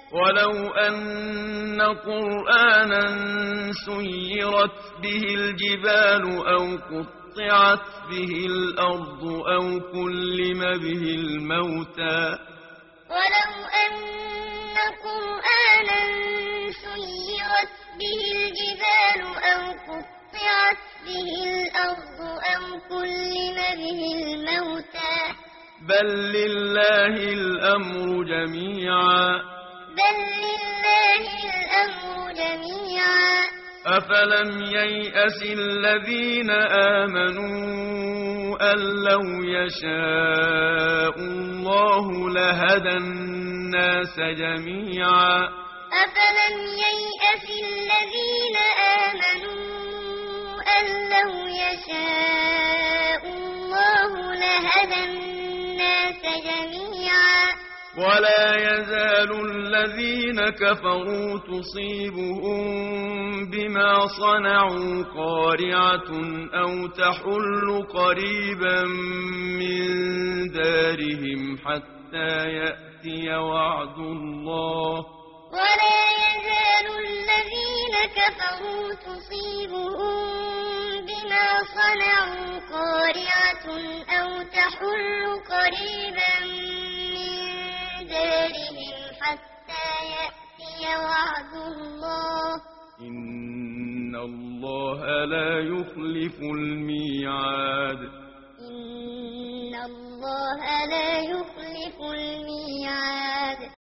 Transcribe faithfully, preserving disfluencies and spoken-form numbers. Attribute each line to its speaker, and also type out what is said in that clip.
Speaker 1: ولو أن قرآنا سيرت به الجبال أو قطعت به الأرض أو كلم به الموتى
Speaker 2: ولو أن قرآنا سيرت به الجبال أو قطعت به الأرض أو كلم به الموتى
Speaker 1: بل لله الأمر جميعا
Speaker 2: بل لله الأمر جميعا
Speaker 1: أفلم ييأس الذين آمنوا أن لو يشاء الله لهدى الناس جميعا
Speaker 2: أفلم ييأس الذين آمنوا أن لو يشاء الله لهدى الناس جميعا
Speaker 1: ولا يزال الذين كفروا تصيبهم بما صنعوا قارعة أو تحل قريبا من دارهم حتى يأتي وعد الله
Speaker 2: ولا يزال الذين كفروا تصيبهم بما صنعوا قارعة أو تحل قريبا من دارهم حتى يأتي وعد الله
Speaker 1: إن الله لا يخلف الميعاد
Speaker 2: إن الله لا يخلف الميعاد